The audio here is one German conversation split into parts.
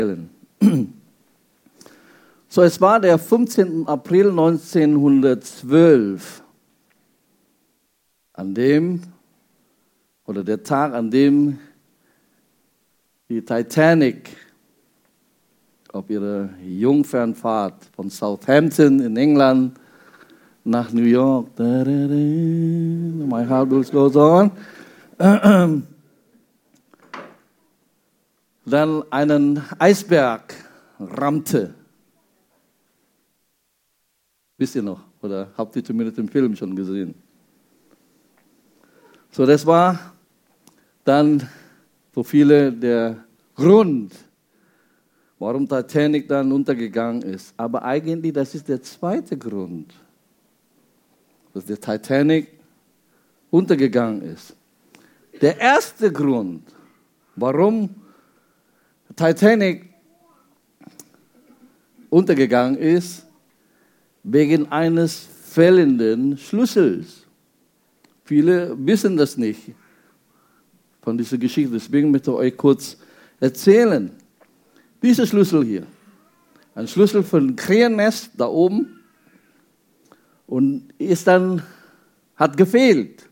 So, es war der 15. April 1912, der Tag, an dem die Titanic auf ihrer Jungfernfahrt von Southampton in England nach New York, my heart goes on, dann einen Eisberg rammte. Wisst ihr noch? Oder habt ihr zumindest den Film schon gesehen? So, das war dann für viele der Grund, warum Titanic dann untergegangen ist. Aber eigentlich, das ist der zweite Grund, dass der Titanic untergegangen ist. Der erste Grund, warum Titanic untergegangen ist, wegen eines fehlenden Schlüssels. Viele wissen das nicht von dieser Geschichte, deswegen möchte ich euch kurz erzählen. Dieser Schlüssel hier, ein Schlüssel für ein Krähennest da oben, und hat gefehlt.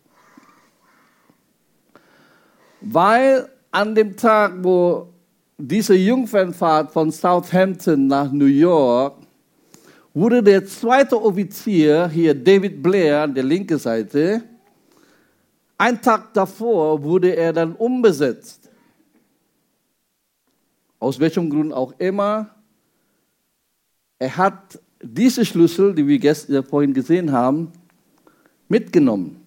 Weil an dem Tag, wo diese Jungfernfahrt von Southampton nach New York, wurde der zweite Offizier, hier David Blair an der linken Seite, einen Tag davor wurde er dann umbesetzt. Aus welchem Grund auch immer. Er hat diese Schlüssel, die wir vorhin gesehen haben, mitgenommen.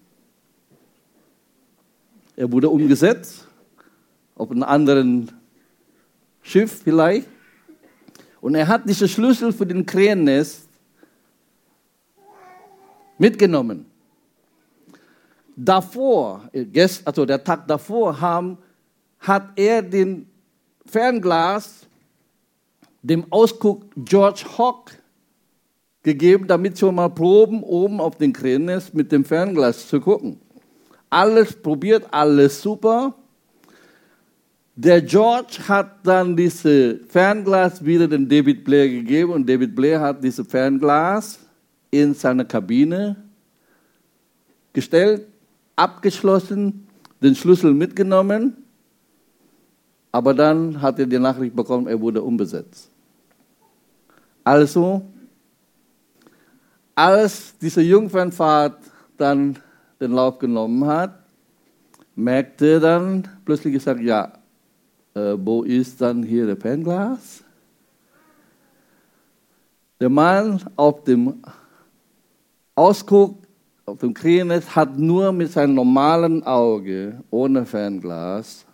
Er wurde umgesetzt, auf einem anderen Schiff vielleicht. Und er hat diese Schlüssel für den Krähennest mitgenommen. Der Tag davor, hat er den Fernglas dem Ausguck George Hawk gegeben, damit schon mal proben, oben auf den Krähennest mit dem Fernglas zu gucken. Alles probiert, alles super. Der George hat dann dieses Fernglas wieder dem David Blair gegeben und David Blair hat dieses Fernglas in seine Kabine gestellt, abgeschlossen, den Schlüssel mitgenommen, aber dann hat er die Nachricht bekommen, er wurde umbesetzt. Also, als diese Jungfernfahrt dann den Lauf genommen hat, merkte er dann plötzlich gesagt, ja, wo ist dann hier der Fernglas? Der Mann auf dem Ausguck, auf dem Krähennest, hat nur mit seinem normalen Auge, ohne Fernglas,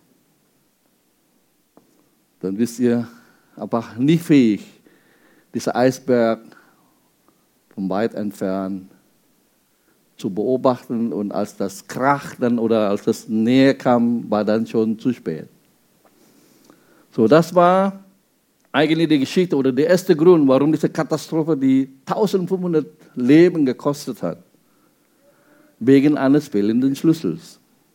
dann wisst ihr, aber nicht fähig, dieser Eisberg von weit entfernt zu beobachten, und als das Krach dann oder als das näher kam, war dann schon zu spät. So, das war eigentlich die Geschichte oder der erste Grund, warum diese Katastrophe die 1500 Leben gekostet hat. Wegen eines fehlenden Schlüssels.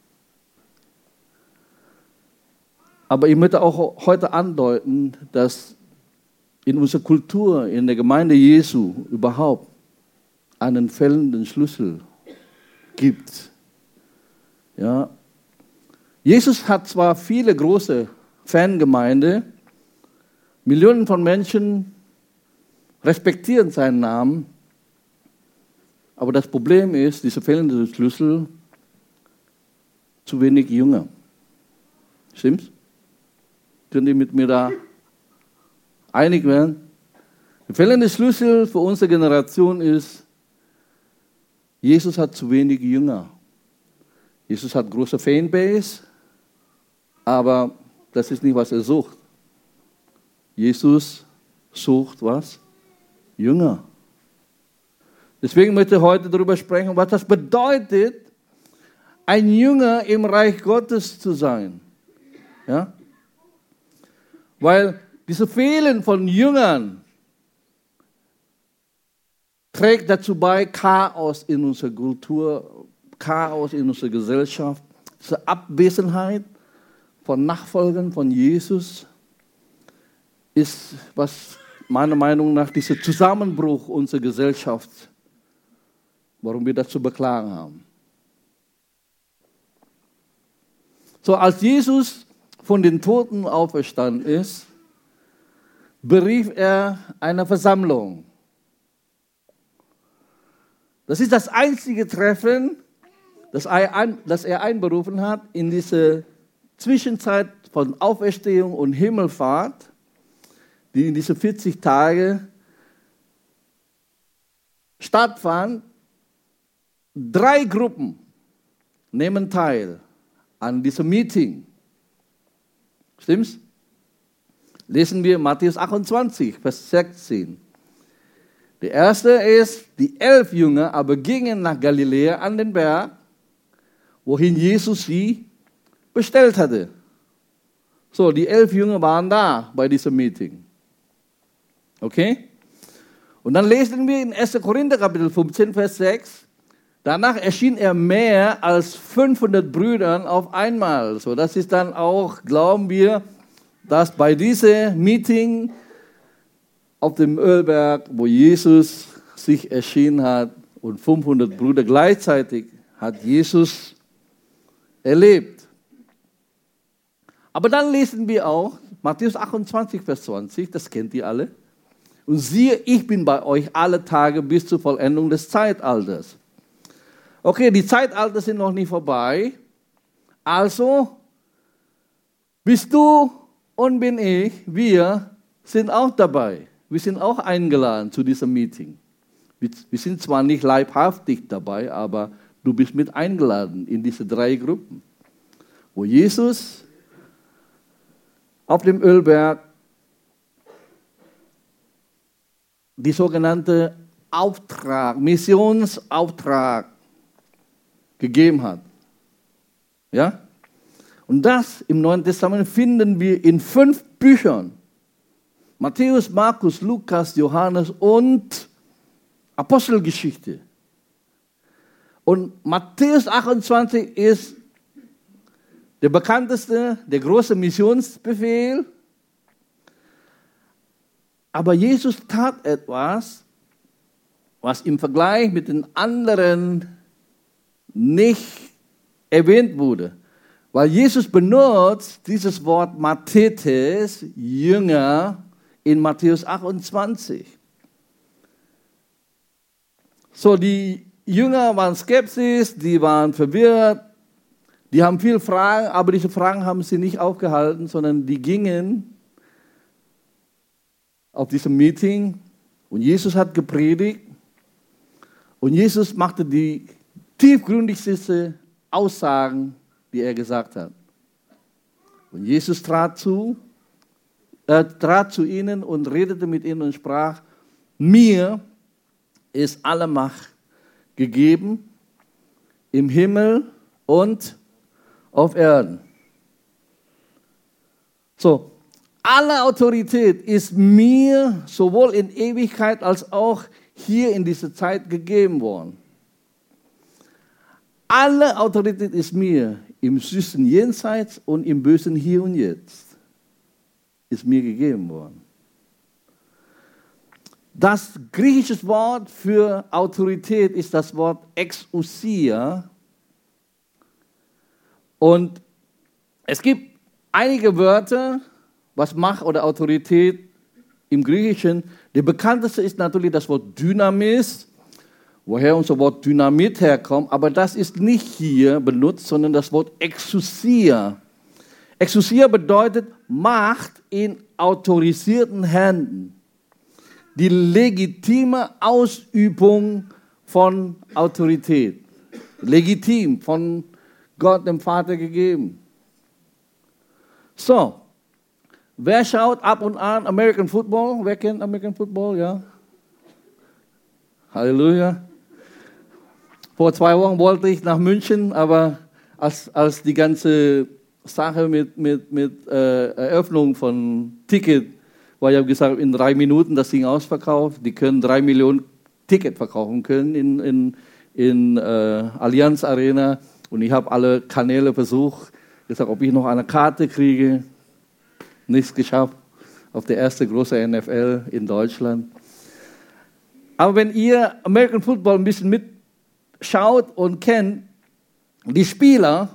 Aber ich möchte auch heute andeuten, dass in unserer Kultur, in der Gemeinde Jesu überhaupt einen fehlenden Schlüssel gibt. Ja. Jesus hat zwar viele große Fangemeinde, Millionen von Menschen respektieren seinen Namen, aber das Problem ist, dieser fehlende Schlüssel, zu wenig Jünger. Stimmt's? Könnt ihr mit mir da einig werden? Der fehlende Schlüssel für unsere Generation ist, Jesus hat zu wenig Jünger. Jesus hat große Fanbase, aber das ist nicht, was er sucht. Jesus sucht was? Jünger. Deswegen möchte ich heute darüber sprechen, was das bedeutet, ein Jünger im Reich Gottes zu sein. Ja? Weil dieses Fehlen von Jüngern trägt dazu bei, Chaos in unserer Kultur, Chaos in unserer Gesellschaft, diese Abwesenheit von Nachfolgern von Jesus. ist, was meiner Meinung nach dieser Zusammenbruch unserer Gesellschaft, warum wir das zu beklagen haben. So, als Jesus von den Toten auferstanden ist, berief er eine Versammlung. Das ist das einzige Treffen, das er einberufen hat in diese Zwischenzeit von Auferstehung und Himmelfahrt, die in diese 40 Tage stattfand. 3 Gruppen nehmen teil an diesem Meeting. Stimmt's? Lesen wir Matthäus 28, Vers 16. Der erste ist, die 11 Jünger aber gingen nach Galiläa an den Berg, wohin Jesus sie bestellt hatte. So, die 11 Jünger waren da bei diesem Meeting. Okay? Und dann lesen wir in 1. Korinther Kapitel 15, Vers 6, danach erschien er mehr als 500 Brüdern auf einmal. So, das ist dann auch, glauben wir, dass bei diesem Meeting auf dem Ölberg, wo Jesus sich erschienen hat und 500 Brüder gleichzeitig hat Jesus erlebt. Aber dann lesen wir auch Matthäus 28, Vers 20, das kennt ihr alle. Und siehe, ich bin bei euch alle Tage bis zur Vollendung des Zeitalters. Okay, die Zeitalter sind noch nicht vorbei. Also bist du und bin ich, wir sind auch dabei. Wir sind auch eingeladen zu diesem Meeting. Wir sind zwar nicht leibhaftig dabei, aber du bist mit eingeladen in diese 3 Gruppen, wo Jesus auf dem Ölberg die sogenannte Missionsauftrag gegeben hat. Ja? Und das im Neuen Testament finden wir in 5 Büchern. Matthäus, Markus, Lukas, Johannes und Apostelgeschichte. Und Matthäus 28 ist der bekannteste, der große Missionsbefehl. Aber Jesus tat etwas, was im Vergleich mit den anderen nicht erwähnt wurde. Weil Jesus benutzt dieses Wort Mathetes, Jünger, in Matthäus 28. So, die Jünger waren skeptisch, die waren verwirrt, die haben viele Fragen, aber diese Fragen haben sie nicht aufgehalten, sondern die gingen auf diesem Meeting und Jesus hat gepredigt und Jesus machte die tiefgründigsten Aussagen, die er gesagt hat. Und Jesus trat zu ihnen und redete mit ihnen und sprach, mir ist alle Macht gegeben im Himmel und auf Erden. So, alle Autorität ist mir sowohl in Ewigkeit als auch hier in dieser Zeit gegeben worden. Alle Autorität ist mir im süßen Jenseits und im bösen Hier und Jetzt. Ist mir gegeben worden. Das griechische Wort für Autorität ist das Wort Exousia. Und es gibt einige Wörter, was Macht oder Autorität im Griechischen. Der bekannteste ist natürlich das Wort Dynamis, woher unser Wort Dynamit herkommt. Aber das ist nicht hier benutzt, sondern das Wort Exousia. Exousia bedeutet Macht in autorisierten Händen. Die legitime Ausübung von Autorität. Legitim, von Gott, dem Vater, gegeben. So, wer schaut ab und an American Football? Wer kennt American Football? Ja. Halleluja. Vor 2 Wochen wollte ich nach München, aber als die ganze Sache mit Eröffnung von Ticket, weil ich habe gesagt, in 3 Minuten das Ding ausverkauft. Die können 3 Millionen Ticket verkaufen können in Allianz Arena. Und ich habe alle Kanäle versucht, gesagt, ob ich noch eine Karte kriege. Nichts geschafft. auf der ersten großen NFL in Deutschland. Aber wenn ihr American Football ein bisschen mitschaut und kennt, die Spieler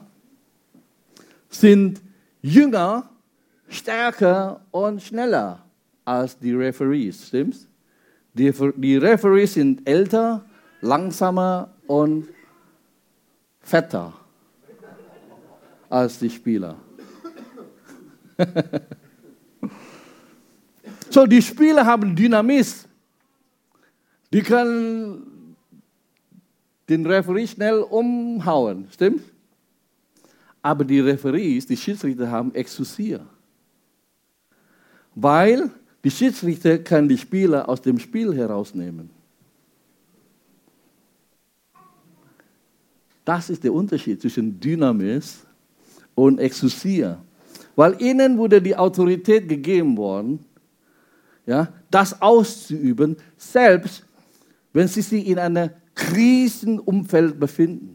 sind jünger, stärker und schneller als die Referees, stimmt's? Die Referees sind älter, langsamer und fetter als die Spieler. So, die Spieler haben Dynamis. Die können den Referee schnell umhauen, stimmt? Aber die Referees, die Schiedsrichter haben Exousia. Weil die Schiedsrichter können die Spieler aus dem Spiel herausnehmen. Das ist der Unterschied zwischen Dynamis und Exousia. Weil ihnen wurde die Autorität gegeben worden, ja, das auszuüben, selbst wenn sie sich in einem Krisenumfeld befinden.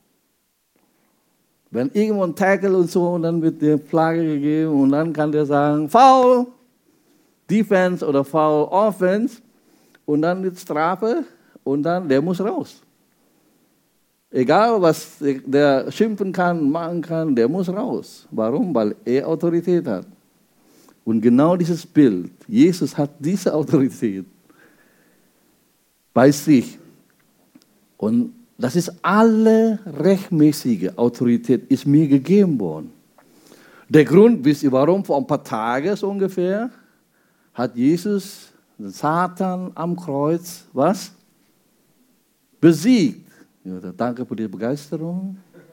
Wenn irgendwo ein Tackle und so, und dann wird der Flagge gegeben und dann kann der sagen, Foul, Defense oder Foul, Offense, und dann wird Strafe und dann, der muss raus. Egal, was der schimpfen kann, machen kann, der muss raus. Warum? Weil er Autorität hat. Und genau dieses Bild, Jesus hat diese Autorität bei sich. Und das ist alle rechtmäßige Autorität, ist mir gegeben worden. Der Grund, wisst ihr warum? Vor ein paar Tagen so ungefähr hat Jesus den Satan am Kreuz, was? Besiegt. Ja, danke für die Begeisterung.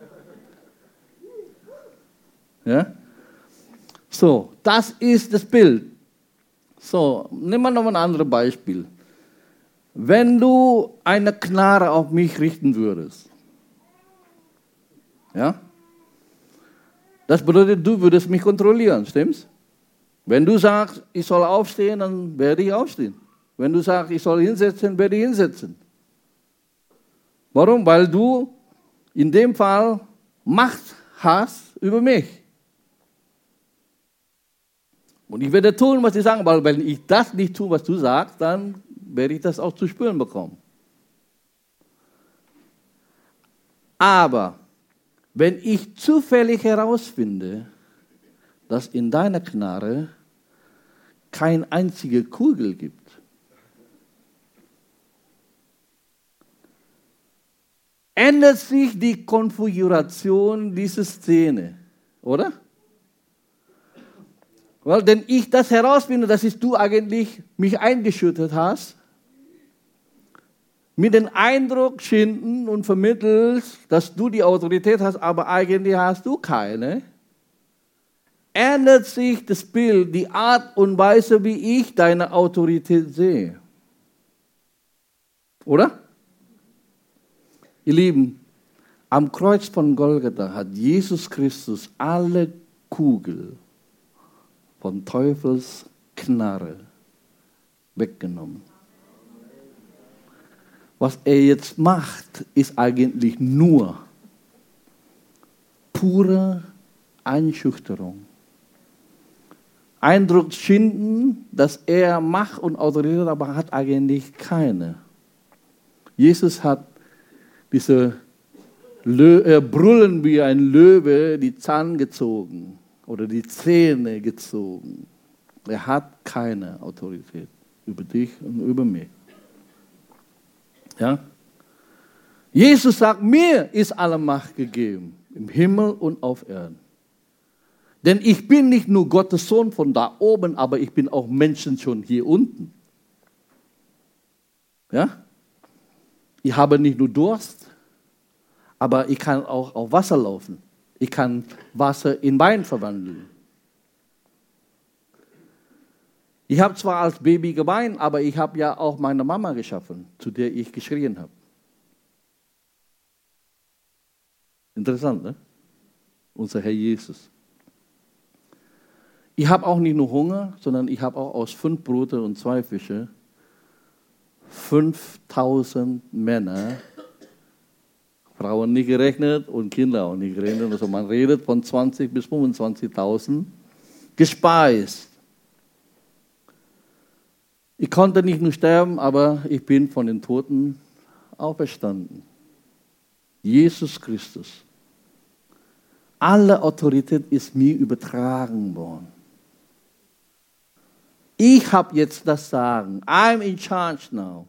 Ja? So, das ist das Bild. So, nehmen wir noch ein anderes Beispiel. Wenn du eine Knarre auf mich richten würdest, ja? Das bedeutet, du würdest mich kontrollieren, stimmt's? Wenn du sagst, ich soll aufstehen, dann werde ich aufstehen. Wenn du sagst, ich soll hinsetzen, werde ich hinsetzen. Warum? Weil du in dem Fall Macht hast über mich. Und ich werde tun, was ich sage, weil wenn ich das nicht tue, was du sagst, dann werde ich das auch zu spüren bekommen. Aber wenn ich zufällig herausfinde, dass in deiner Knarre keine einzige Kugel gibt, ändert sich die Konfiguration dieser Szene, oder? Weil, denn ich das herausfinde, dass du eigentlich mich eingeschüttet hast, mit dem Eindruck schinden und vermittelst, dass du die Autorität hast, aber eigentlich hast du keine, ändert sich das Bild, die Art und Weise, wie ich deine Autorität sehe. Oder? Ihr Lieben, am Kreuz von Golgatha hat Jesus Christus alle Kugeln von Teufels Knarre weggenommen. Was er jetzt macht, ist eigentlich nur pure Einschüchterung. Eindruck schinden, dass er Macht und Autorität hat, aber hat eigentlich keine. Jesus hat diese Brüllen wie ein Löwe die Zähne gezogen oder die Zähne gezogen. Er hat keine Autorität über dich und über mich. Ja? Jesus sagt, mir ist alle Macht gegeben, im Himmel und auf Erden. Denn ich bin nicht nur Gottes Sohn von da oben, aber ich bin auch Menschen schon hier unten. Ja? Ich habe nicht nur Durst, aber ich kann auch auf Wasser laufen. Ich kann Wasser in Wein verwandeln. Ich habe zwar als Baby geweint, aber ich habe ja auch meine Mama geschaffen, zu der ich geschrien habe. Interessant, ne? Unser Herr Jesus. Ich habe auch nicht nur Hunger, sondern ich habe auch aus 5 Brote und 2 Fische 5000 Männer, Frauen nicht gerechnet und Kinder auch nicht gerechnet. Also man redet von 20.000 bis 25.000 gespeist. Ich konnte nicht nur sterben, aber ich bin von den Toten auferstanden. Jesus Christus. Alle Autorität ist mir übertragen worden. Ich habe jetzt das Sagen. I'm in charge now.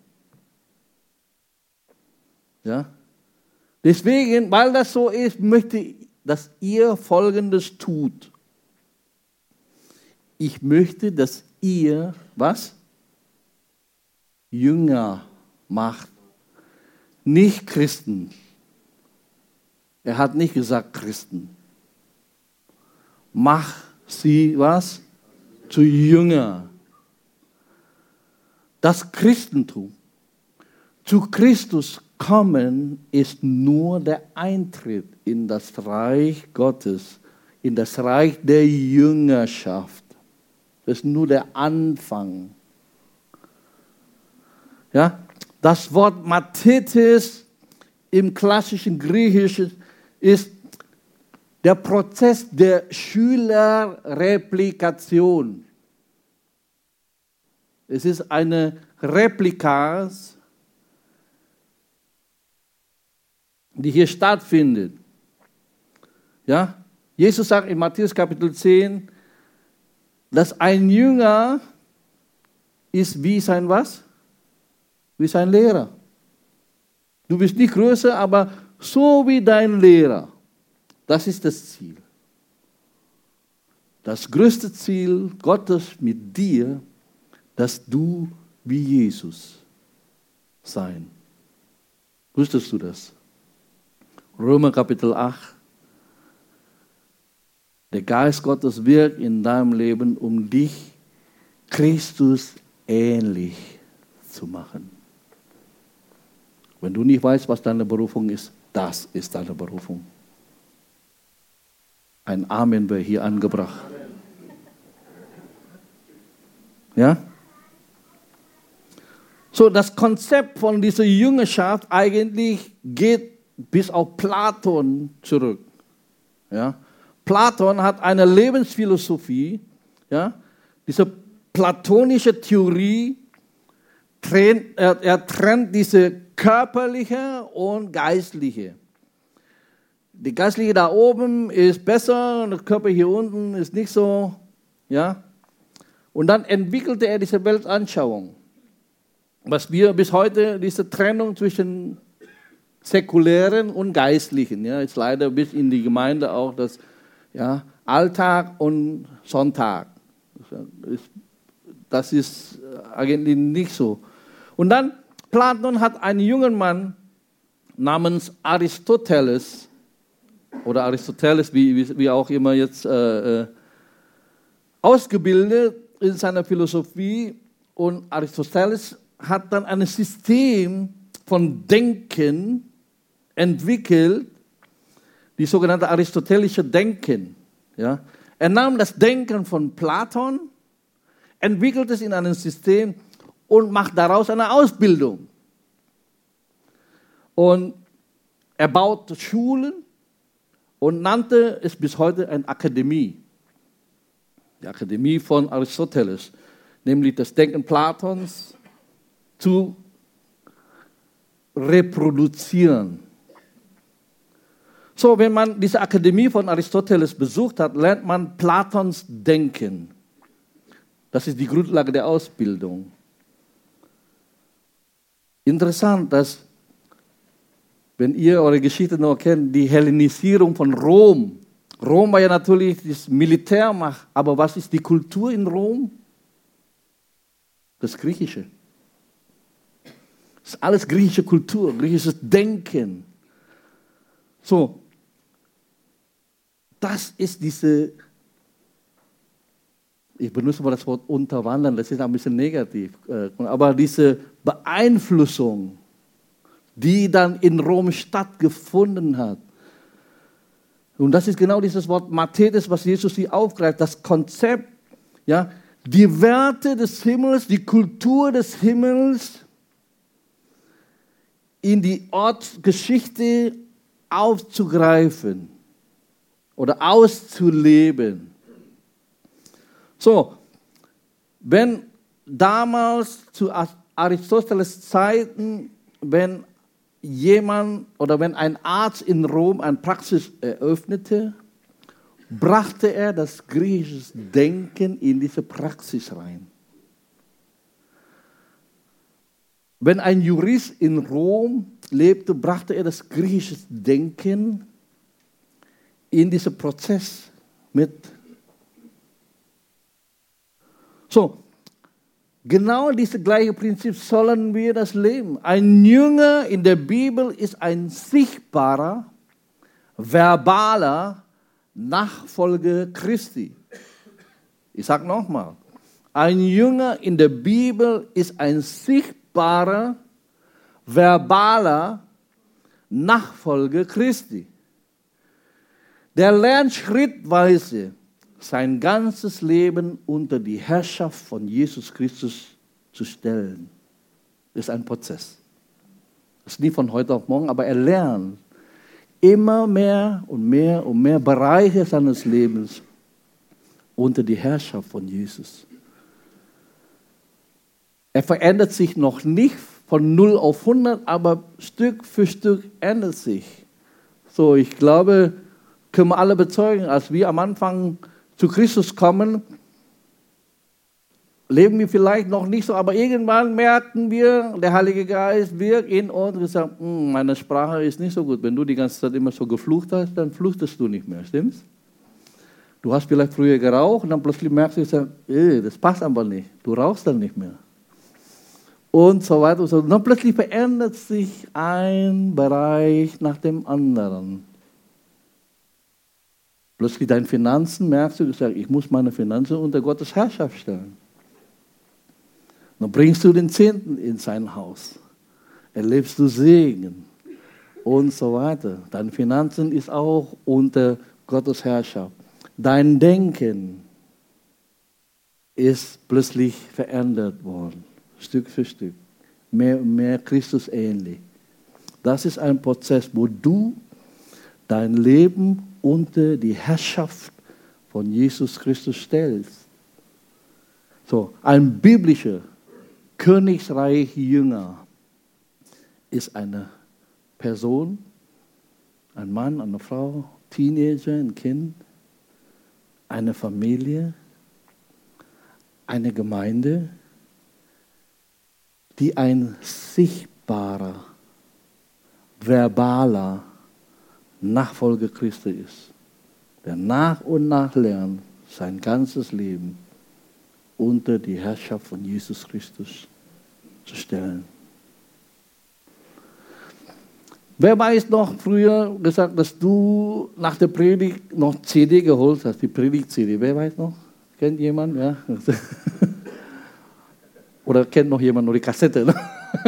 Ja? Deswegen, weil das so ist, möchte ich, dass ihr Folgendes tut. Ich möchte, dass ihr, was? Jünger macht. Nicht Christen. Er hat nicht gesagt Christen. Mach sie, was? Zu Jünger. Das Christentum. Zu Christus kommen ist nur der Eintritt in das Reich Gottes, in das Reich der Jüngerschaft. Das ist nur der Anfang. Ja? Das Wort Mathetes im klassischen Griechischen ist der Prozess der Schülerreplikation. Es ist eine Replika, die hier stattfindet. Ja? Jesus sagt in Matthäus Kapitel 10, dass ein Jünger ist wie sein was? Wie sein Lehrer. Du bist nicht größer, aber so wie dein Lehrer. Das ist das Ziel. Das größte Ziel Gottes mit dir, dass du wie Jesus sein. Wusstest du das? Römer Kapitel 8. Der Geist Gottes wirkt in deinem Leben, um dich Christus ähnlich zu machen. Wenn du nicht weißt, was deine Berufung ist, das ist deine Berufung. Ein Amen wäre hier angebracht. Ja? So, das Konzept von dieser Jüngerschaft eigentlich geht bis auf Platon zurück. Ja? Platon hat eine Lebensphilosophie, ja? Diese platonische Theorie, er trennt diese körperliche und geistliche. Die geistliche da oben ist besser und der Körper hier unten ist nicht so. Ja? Und dann entwickelte er diese Weltanschauung. Was wir bis heute, diese Trennung zwischen säkulären und geistlichen, ja, ist leider bis in die Gemeinde auch das, ja, Alltag und Sonntag. Das ist eigentlich nicht so. Und dann, Platon hat einen jungen Mann namens Aristoteles, oder Aristoteles, wie auch immer jetzt, ausgebildet in seiner Philosophie. Und Aristoteles hat dann ein System von Denken entwickelt, die sogenannte aristotelische Denken. Ja. Er nahm das Denken von Platon, entwickelt es in einem System und macht daraus eine Ausbildung. Und er baut Schulen und nannte es bis heute eine Akademie. Die Akademie von Aristoteles, nämlich das Denken Platons zu reproduzieren. So, wenn man diese Akademie von Aristoteles besucht hat, lernt man Platons Denken. Das ist die Grundlage der Ausbildung. Interessant, dass, wenn ihr eure Geschichte noch kennt, die Hellenisierung von Rom. Rom war ja natürlich das Militärmacht, aber was ist die Kultur in Rom? Das Griechische. Das ist alles griechische Kultur, griechisches Denken. So, das ist diese, ich benutze mal das Wort unterwandern, das ist ein bisschen negativ, aber diese Beeinflussung, die dann in Rom stattgefunden hat. Und das ist genau dieses Wort Mathetes, was Jesus hier aufgreift, das Konzept, ja, die Werte des Himmels, die Kultur des Himmels in die Ortsgeschichte aufzugreifen oder auszuleben. So, wenn damals zu Aristoteles Zeiten, wenn jemand oder wenn ein Arzt in Rom eine Praxis eröffnete, brachte er das griechische Denken in diese Praxis rein. Wenn ein Jurist in Rom lebte, brachte er das griechische Denken in diesen Prozess mit. So, genau dieses gleiche Prinzip sollen wir das leben. Ein Jünger in der Bibel ist ein sichtbarer, verbaler Nachfolger Christi. Ich sage nochmal, ein Jünger in der Bibel ist ein sichtbarer, verbaler Nachfolger Christi. Der lernt schrittweise sein ganzes Leben unter die Herrschaft von Jesus Christus zu stellen. Das ist ein Prozess. Das ist nie von heute auf morgen, aber er lernt immer mehr und mehr und mehr Bereiche seines Lebens unter die Herrschaft von Jesus. Er verändert sich noch nicht von 0 auf 100, aber Stück für Stück ändert sich. So, ich glaube, können wir alle bezeugen, als wir am Anfang zu Christus kommen, leben wir vielleicht noch nicht so, aber irgendwann merken wir, der Heilige Geist wirkt in uns und sagt, meine Sprache ist nicht so gut. Wenn du die ganze Zeit immer so geflucht hast, dann fluchtest du nicht mehr, stimmt's? Du hast vielleicht früher geraucht und dann plötzlich merkst du, das passt aber nicht. Du rauchst dann nicht mehr. Und so weiter und so. Und dann plötzlich verändert sich ein Bereich nach dem anderen. Plötzlich deine Finanzen, merkst du, ich muss meine Finanzen unter Gottes Herrschaft stellen. Dann bringst du den Zehnten in sein Haus. Erlebst du Segen und so weiter. Deine Finanzen ist auch unter Gottes Herrschaft. Dein Denken ist plötzlich verändert worden, Stück für Stück. Mehr und mehr Christus ähnlich. Das ist ein Prozess, wo du dein Leben unter die Herrschaft von Jesus Christus stellst. So, ein biblischer Königsreich-Jünger ist eine Person, ein Mann, eine Frau, Teenager, ein Kind, eine Familie, eine Gemeinde, die ein sichtbarer, verbaler Nachfolger Christi ist, der nach und nach lernt, sein ganzes Leben unter die Herrschaft von Jesus Christus zu stellen. Wer weiß noch früher gesagt, dass du nach der Predigt noch CD geholt hast, die Predigt-CD? Wer weiß noch? Kennt jemand? Ja. Oder kennt noch jemand nur die Kassette? Ne?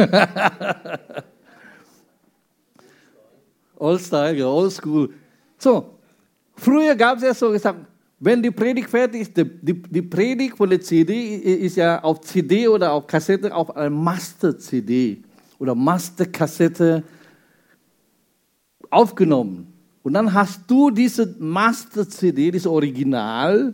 Old-Style, Old-School. So, früher gab es ja so gesagt, wenn die Predigt fertig ist, die Predigt von der CD ist ja auf CD oder auf Kassette, auf einer Master-CD oder Master-Kassette aufgenommen. Und dann hast du diese Master-CD, dieses Original,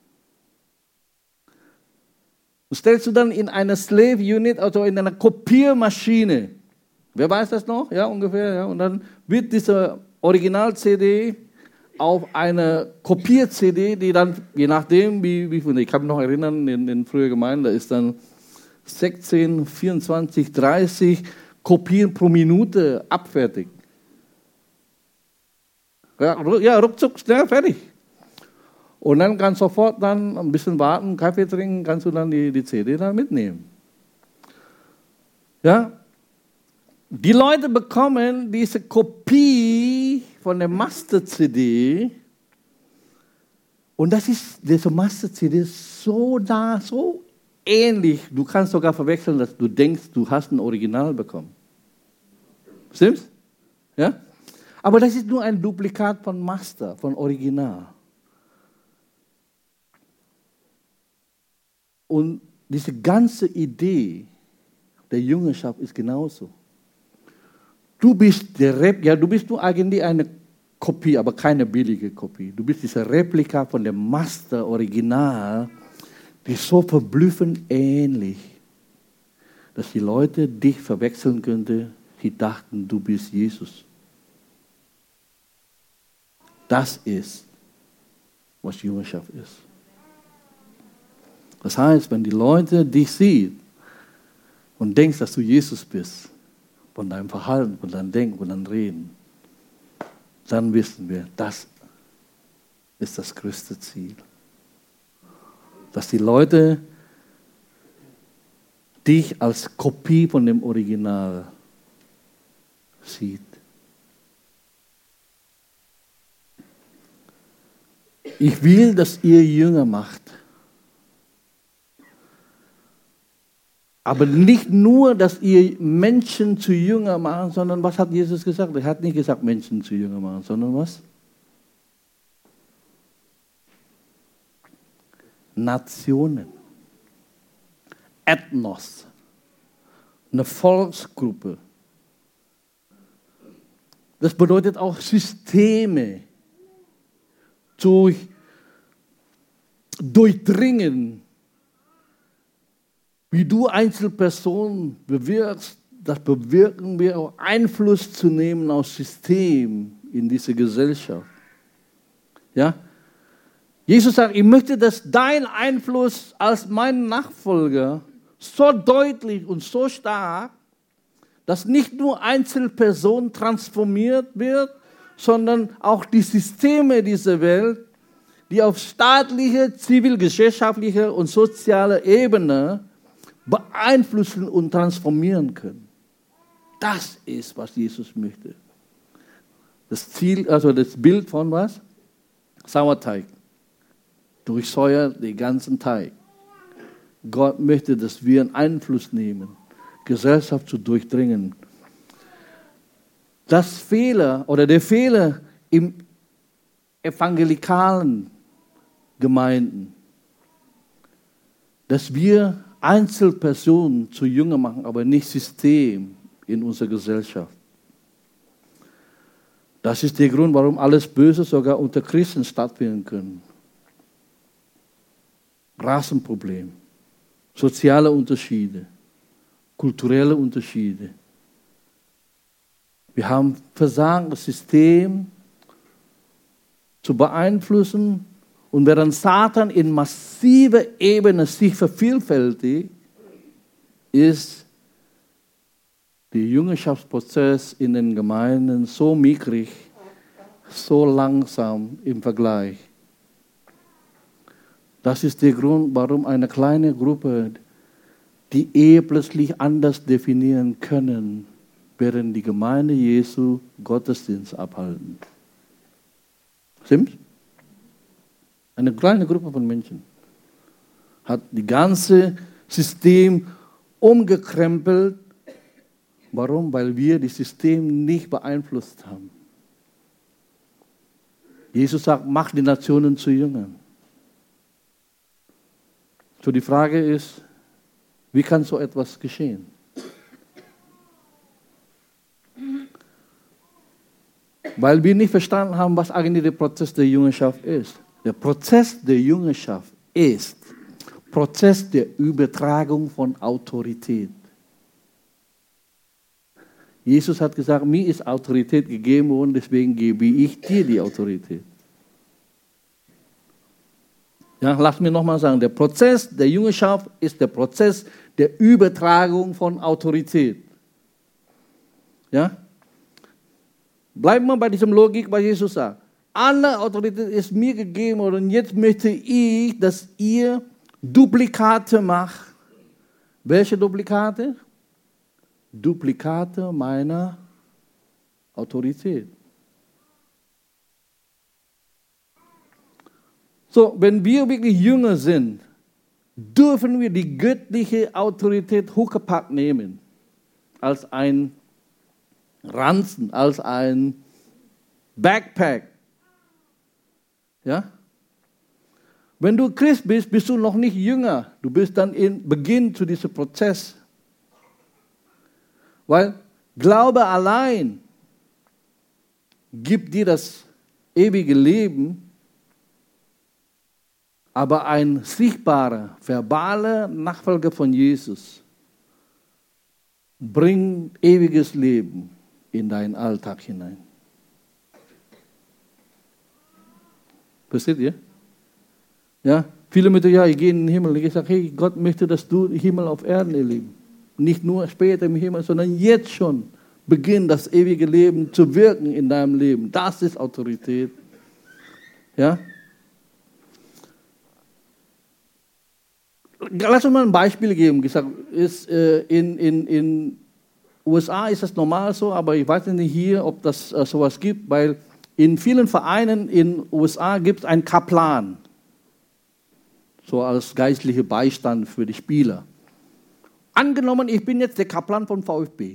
und stellst du dann in eine Slave-Unit, also in einer Kopiermaschine. Wer weiß das noch? Ja, ungefähr. Ja. Und dann wird diese Original-CD auf eine Kopier-CD, die dann, je nachdem, wie viel, ich kann mich noch erinnern, in früher Gemeinden, da ist dann 16, 24, 30 Kopien pro Minute abfertigt. Ja, ruckzuck, schnell, fertig. Und dann kannst du sofort dann ein bisschen warten, Kaffee trinken, kannst du dann die CD dann mitnehmen. Ja? Die Leute bekommen diese Kopie von der Master-CD und das ist, diese Master-CD ist so nah, so ähnlich. Du kannst sogar verwechseln, dass du denkst, du hast ein Original bekommen. Stimmt's? Ja? Aber das ist nur ein Duplikat von Master, von Original. Und diese ganze Idee der Jüngerschaft ist genauso. Du bist du bist nur eigentlich eine Kopie, aber keine billige Kopie. Du bist diese Replika von dem Master Original, die ist so verblüffend ähnlich, dass die Leute dich verwechseln könnten. Sie dachten, du bist Jesus. Das ist, was Jüngerschaft ist. Das heißt, wenn die Leute dich sehen und denkst, dass du Jesus bist, von deinem Verhalten, von deinem Denken, von deinem Reden, dann wissen wir, das ist das größte Ziel. Dass die Leute dich als Kopie von dem Original sieht. Ich will, dass ihr Jünger macht. Aber nicht nur, dass ihr Menschen zu Jünger macht, sondern was hat Jesus gesagt? Er hat nicht gesagt, Menschen zu Jünger machen, sondern was? Nationen. Ethnos. Eine Volksgruppe. Das bedeutet auch Systeme durchdringen, wie du Einzelpersonen bewirkst. Das bewirken wir auch, Einfluss zu nehmen aufs System in diese Gesellschaft. Ja? Jesus sagt, ich möchte, dass dein Einfluss als mein Nachfolger so deutlich und so stark, dass nicht nur Einzelpersonen transformiert wird, sondern auch die Systeme dieser Welt, die auf staatlicher, zivilgesellschaftlicher und sozialer Ebene beeinflussen und transformieren können. Das ist, was Jesus möchte. Das Ziel, also das Bild von was? Sauerteig. Durchsäuert den ganzen Teig. Gott möchte, dass wir einen Einfluss nehmen, Gesellschaft zu durchdringen. Der Fehler im evangelikalen Gemeinden, dass wir Einzelpersonen zu Jünger machen, aber nicht System in unserer Gesellschaft. Das ist der Grund, warum alles Böse sogar unter Christen stattfinden können. Rassenproblem, soziale Unterschiede, kulturelle Unterschiede. Wir haben versagt, das System zu beeinflussen, und während Satan in massiver Ebene sich vervielfältigt, ist der Jüngerschaftsprozess in den Gemeinden so mickrig, so langsam im Vergleich. Das ist der Grund, warum eine kleine Gruppe die Ehe plötzlich anders definieren können, während die Gemeinde Jesu Gottesdienst abhalten. Stimmt's? Eine kleine Gruppe von Menschen hat das ganze System umgekrempelt. Warum? Weil wir das System nicht beeinflusst haben. Jesus sagt, mach die Nationen zu Jüngern. So die Frage ist, wie kann so etwas geschehen? Weil wir nicht verstanden haben, was eigentlich der Prozess der Jüngerschaft ist. Der Prozess der Jüngerschaft ist Prozess der Übertragung von Autorität. Jesus hat gesagt, mir ist Autorität gegeben worden, deswegen gebe ich dir die Autorität. Ja, lass mir nochmal sagen, der Prozess der Jüngerschaft ist der Prozess der Übertragung von Autorität. Ja? Bleiben wir bei dieser Logik, was Jesus sagt. Alle Autorität ist mir gegeben und jetzt möchte ich, dass ihr Duplikate macht. Welche Duplikate? Duplikate meiner Autorität. So, wenn wir wirklich Jünger sind, dürfen wir die göttliche Autorität hochgepackt nehmen. Als ein Ranzen, als ein Backpack. Ja? Wenn du Christ bist, bist du noch nicht Jünger. Du bist dann im Beginn zu diesem Prozess. Weil Glaube allein gibt dir das ewige Leben, Aber ein sichtbarer, verbaler Nachfolger von Jesus bringt ewiges Leben in deinen Alltag hinein. Versteht ihr? Ja? Viele Leute, ja, ich gehe in den Himmel. Ich sage, hey, Gott möchte, dass du den Himmel auf Erden erlebst. Nicht nur später im Himmel, sondern jetzt schon beginnt das ewige Leben zu wirken in deinem Leben. Das ist Autorität. Ja? Lass uns mal ein Beispiel geben. In USA ist das normal so, aber ich weiß nicht hier, ob das sowas gibt, weil in vielen Vereinen in den USA gibt es einen Kaplan, so als geistlicher Beistand für die Spieler. Angenommen, ich bin jetzt der Kaplan von VfB.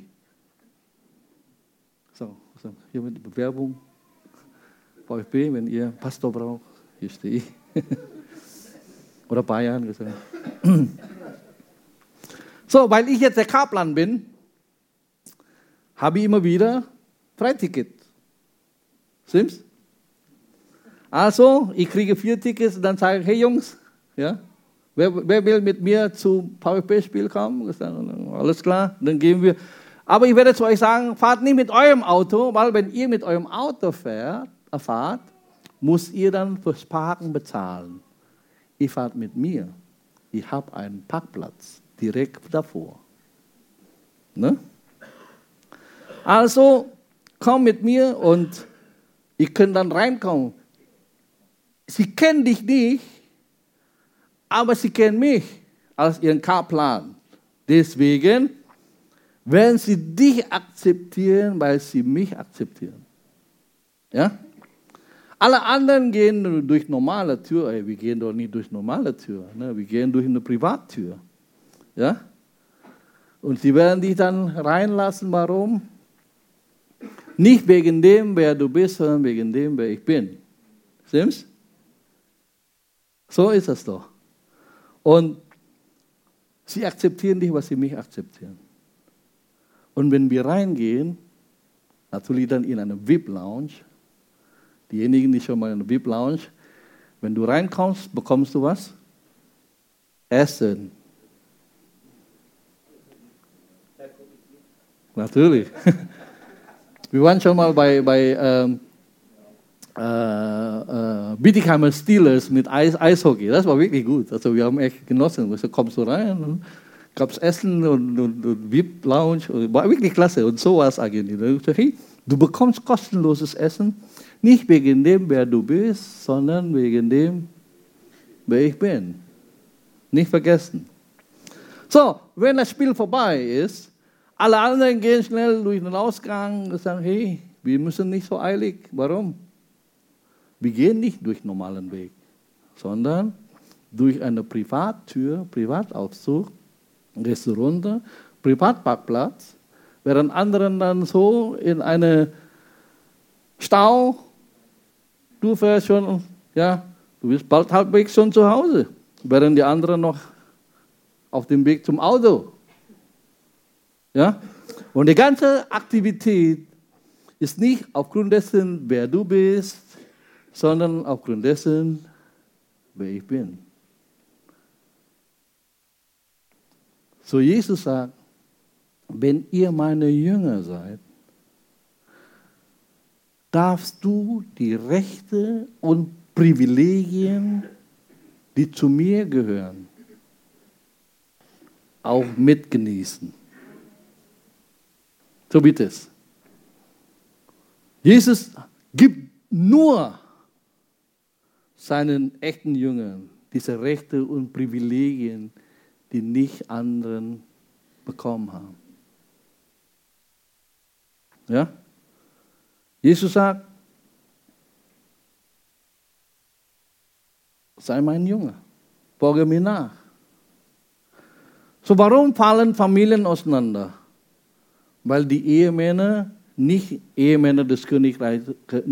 So, hier mit der Bewerbung. VfB, wenn ihr Pastor braucht, hier stehe ich. Oder Bayern. So, weil ich jetzt der Kaplan bin, habe ich immer wieder Freiticket. Stimmt's? Also, ich kriege 4 Tickets und dann sage ich, hey Jungs, ja, wer will mit mir zum VfB-Spiel kommen? Alles klar, dann gehen wir. Aber ich werde zu euch sagen, fahrt nicht mit eurem Auto, weil wenn ihr mit eurem Auto fahrt, müsst ihr dann fürs Parken bezahlen. Ihr fahrt mit mir. Ich habe einen Parkplatz direkt davor. Ne? Also, komm mit mir und ihr könnt dann reinkommen. Sie kennen dich nicht, aber sie kennen mich als ihren Kaplan. Deswegen werden sie dich akzeptieren, weil sie mich akzeptieren. Ja? Alle anderen gehen durch normale Tür. Wir gehen doch nicht durch normale Tür. Ne? Wir gehen durch eine Privattür. Ja? Und sie werden dich dann reinlassen. Warum? Nicht wegen dem, wer du bist, sondern wegen dem, wer ich bin. Stimmt's? So ist es doch. Und sie akzeptieren dich, was sie mich akzeptieren. Und wenn wir reingehen, natürlich dann in eine VIP-Lounge, diejenigen, die schon mal in eine VIP-Lounge, wenn du reinkommst, bekommst du was? Essen. Natürlich. Wir waren schon mal bei Bietigheimer Steelers mit Eishockey. Das war wirklich gut. Also wir haben echt genossen. Also kommst du rein und gab es Essen und VIP-Lounge. War wirklich klasse. Und so war es eigentlich. Hey, du bekommst kostenloses Essen. Nicht wegen dem, wer du bist, sondern wegen dem, wer ich bin. Nicht vergessen. So, wenn das Spiel vorbei ist, alle anderen gehen schnell durch den Ausgang und sagen, hey, wir müssen nicht so eilig. Warum? Wir gehen nicht durch den normalen Weg, sondern durch eine Privattür, Privataufzug, Restaurant, Privatparkplatz, während anderen dann so in eine Stau, du fährst schon, ja, du bist bald halbwegs schon zu Hause, während die anderen noch auf dem Weg zum Auto. Ja? Und die ganze Aktivität ist nicht aufgrund dessen, wer du bist, sondern aufgrund dessen, wer ich bin. So Jesus sagt, wenn ihr meine Jünger seid, darfst du die Rechte und Privilegien, die zu mir gehören, auch mitgenießen. So bitte es. Jesus gibt nur seinen echten Jüngern diese Rechte und Privilegien, die nicht anderen bekommen haben. Ja? Jesus sagt, sei mein Junge, folge mir nach. So, warum fallen Familien auseinander? Weil die Ehemänner nicht Ehemänner des Königreiches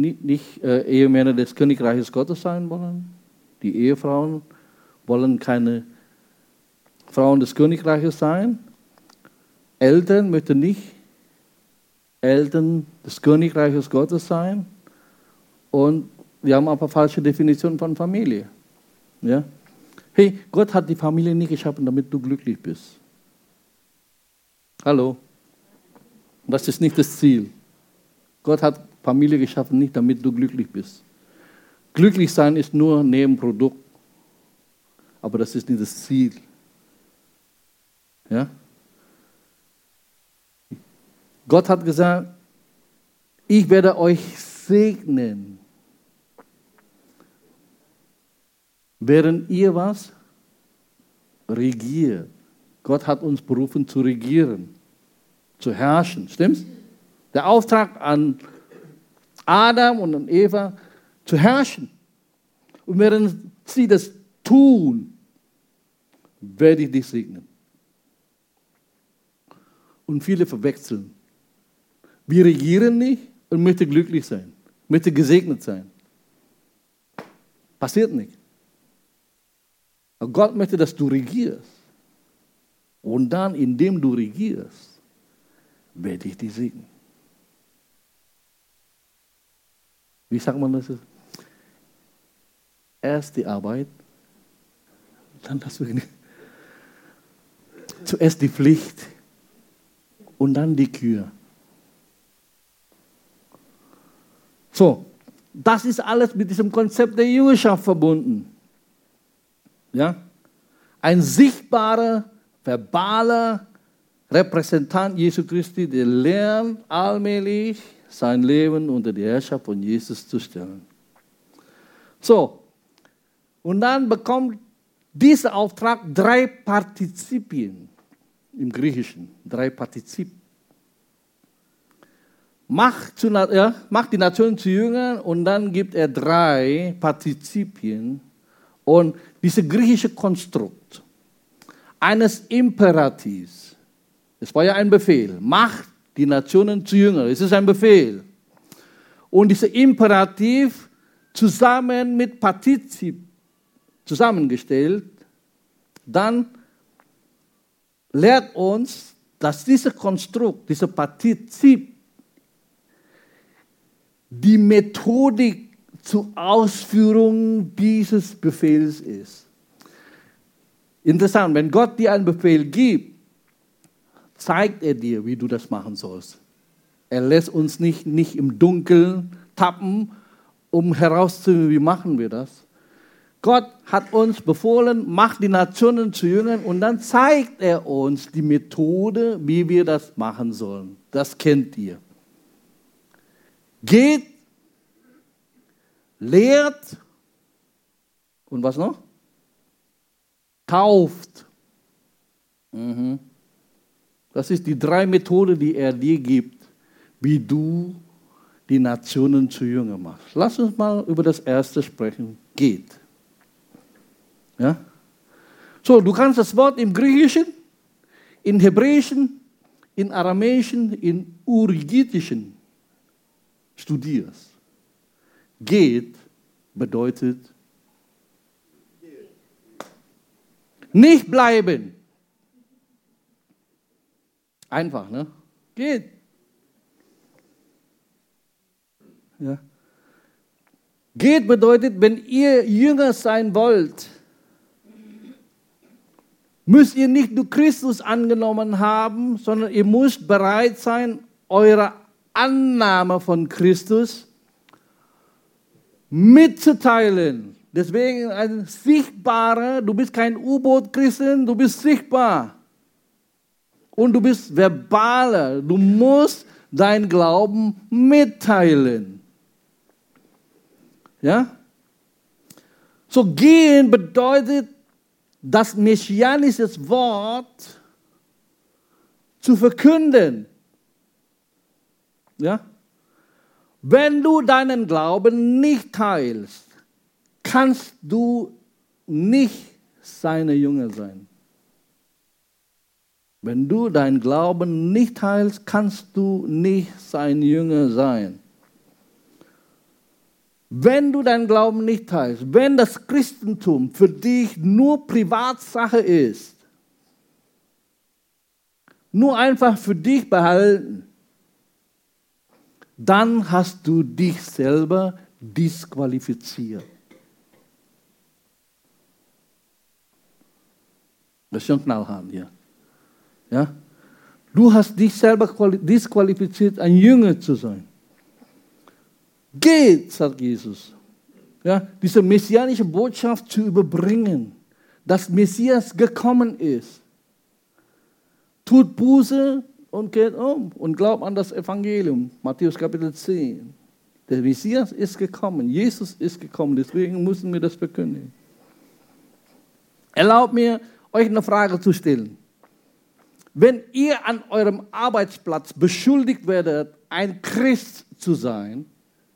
Gottes sein wollen. Die Ehefrauen wollen keine Frauen des Königreiches sein. Eltern möchten nicht Eltern des Königreiches Gottes sein. Und wir haben aber falsche Definition von Familie. Ja? Hey, Gott hat die Familie nicht geschaffen, damit du glücklich bist. Hallo? Das ist nicht das Ziel. Gott hat Familie geschaffen, nicht damit du glücklich bist. Glücklich sein ist nur ein Nebenprodukt, aber das ist nicht das Ziel. Ja? Gott hat gesagt, ich werde euch segnen, während ihr was? Regiert. Gott hat uns berufen zu regieren, zu herrschen, stimmt's? Der Auftrag an Adam und an Eva, zu herrschen. Und während sie das tun, werde ich dich segnen. Und viele verwechseln. Wir regieren nicht und möchten glücklich sein, möchten gesegnet sein. Passiert nicht. Aber Gott möchte, dass du regierst. Und dann, indem du regierst, werde ich dich segnen. Wie sagt man das? Erst die Arbeit, dann das Vergnügen. Zuerst die Pflicht und dann die Kür. So, das ist alles mit diesem Konzept der Jüngerschaft verbunden. Ja? Ein sichtbarer, verbaler Repräsentant Jesu Christi, der lernt allmählich sein Leben unter die Herrschaft von Jesus zu stellen. So, und dann bekommt dieser Auftrag 3 Partizipien im Griechischen, 3 Partizip. Macht die Nation zu Jüngern und dann gibt er 3 Partizipien. Und dieses griechische Konstrukt eines Imperativs, es war ja ein Befehl, macht die Nationen zu Jüngern, es ist ein Befehl. Und dieser Imperativ zusammen mit Partizip zusammengestellt, dann lehrt uns, dass dieses Konstrukt, dieser Partizip, die Methodik zur Ausführung dieses Befehls ist. Interessant, wenn Gott dir einen Befehl gibt, zeigt er dir, wie du das machen sollst. Er lässt uns nicht im Dunkeln tappen, um herauszufinden, wie machen wir das. Gott hat uns befohlen, macht die Nationen zu Jüngern und dann zeigt er uns die Methode, wie wir das machen sollen. Das kennt ihr. Geht, lehrt und was noch? Tauft. Das ist die 3 Methoden, die er dir gibt, wie du die Nationen zu Jüngern machst. Lass uns mal über das erste sprechen. Geht. Ja? So, du kannst das Wort im Griechischen, in Hebräischen, in Aramäischen, in Urgitischen studierst. Geht bedeutet nicht bleiben. Einfach, ne? Geht. Ja. Geht bedeutet, wenn ihr Jünger sein wollt, müsst ihr nicht nur Christus angenommen haben, sondern ihr müsst bereit sein, eure Annahme von Christus mitzuteilen. Deswegen ein sichtbarer, du bist kein U-Boot-Christen, du bist sichtbar. Und du bist verbaler, du musst dein Glauben mitteilen. Ja? So gehen bedeutet, das messianische Wort zu verkünden. Ja? Wenn du deinen Glauben nicht teilst, kannst du nicht seine Jünger sein. Wenn du deinen Glauben nicht teilst, kannst du nicht sein Jünger sein. Wenn du deinen Glauben nicht teilst, wenn das Christentum für dich nur Privatsache ist, nur einfach für dich behalten, dann hast du dich selber disqualifiziert. Das ist schon knallhart hier. Ja? Du hast dich selber disqualifiziert, ein Jünger zu sein. Geht, sagt Jesus, ja, diese messianische Botschaft zu überbringen, dass Messias gekommen ist. Tut Buße und geht um und glaubt an das Evangelium. Matthäus Kapitel 10. Der Messias ist gekommen, Jesus ist gekommen, deswegen müssen wir das verkündigen. Erlaubt mir, euch eine Frage zu stellen. Wenn ihr an eurem Arbeitsplatz beschuldigt werdet, ein Christ zu sein,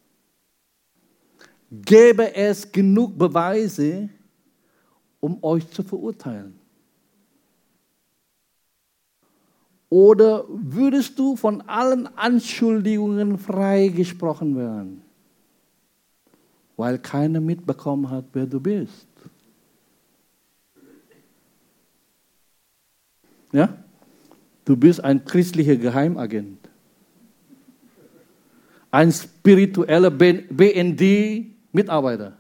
gäbe es genug Beweise, um euch zu verurteilen? Oder würdest du von allen Anschuldigungen freigesprochen werden, weil keiner mitbekommen hat, wer du bist? Ja? Du bist ein christlicher Geheimagent. Ein spiritueller BND-Mitarbeiter.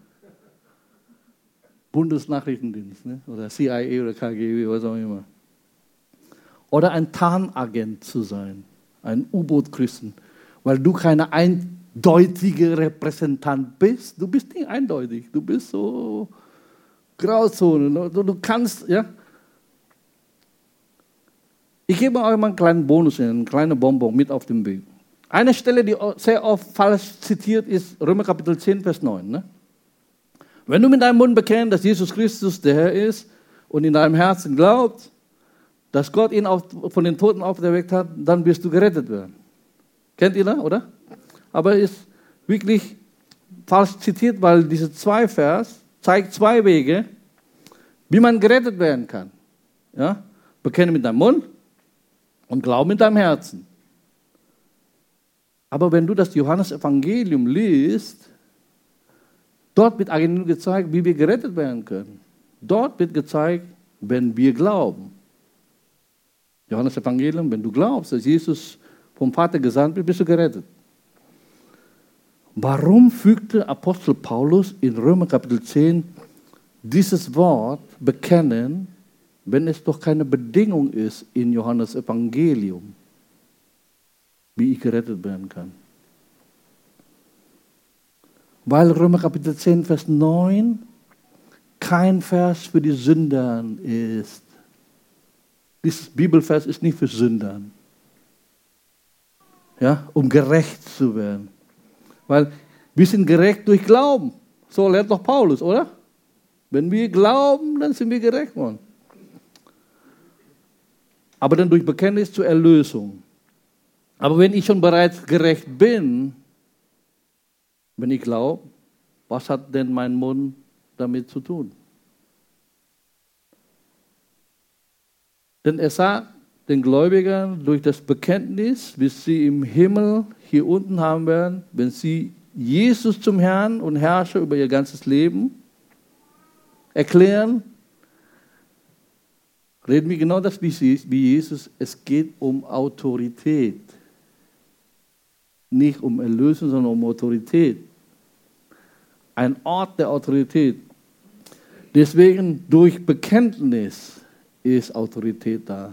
Bundesnachrichtendienst, ne? Oder CIA oder KGB, was auch immer. Oder ein Tarnagent zu sein, ein U-Boot-Christen, weil du keine eindeutige Repräsentant bist. Du bist nicht eindeutig, du bist so Grauzone. Du kannst, ja. Ich gebe euch mal einen kleinen Bonus, einen kleinen Bonbon mit auf den Weg. Eine Stelle, die sehr oft falsch zitiert ist, Römer Kapitel 10, Vers 9. Ne? Wenn du mit deinem Mund bekennst, dass Jesus Christus der Herr ist und in deinem Herzen glaubst, dass Gott ihn von den Toten auferweckt hat, dann wirst du gerettet werden. Kennt ihr das, oder? Aber ist wirklich falsch zitiert, weil diese 2 Vers zeigt 2 Wege, wie man gerettet werden kann. Ja? Bekenne mit deinem Mund und glaube mit deinem Herzen. Aber wenn du das Johannes-Evangelium liest, dort wird eigentlich nur gezeigt, wie wir gerettet werden können. Dort wird gezeigt, wenn wir glauben. Johannes-Evangelium, wenn du glaubst, dass Jesus vom Vater gesandt wird, bist du gerettet. Warum fügte Apostel Paulus in Römer Kapitel 10 dieses Wort bekennen, wenn es doch keine Bedingung ist in Johannes Evangelium, wie ich gerettet werden kann? Weil Römer Kapitel 10, Vers 9 kein Vers für die Sünder ist. Dieses Bibelvers ist nicht für Sünder. Ja, um gerecht zu werden. Weil wir sind gerecht durch Glauben. So lehrt doch Paulus, oder? Wenn wir glauben, dann sind wir gerecht worden. Aber dann durch Bekenntnis zur Erlösung. Aber wenn ich schon bereits gerecht bin, wenn ich glaube, was hat denn mein Mund damit zu tun? Denn er sagt den Gläubigern durch das Bekenntnis, wie sie im Himmel hier unten haben werden, wenn sie Jesus zum Herrn und Herrscher über ihr ganzes Leben erklären, reden wir genau das wie Jesus. Es geht um Autorität. Nicht um Erlösung, sondern um Autorität. Ein Ort der Autorität. Deswegen durch Bekenntnis ist Autorität da.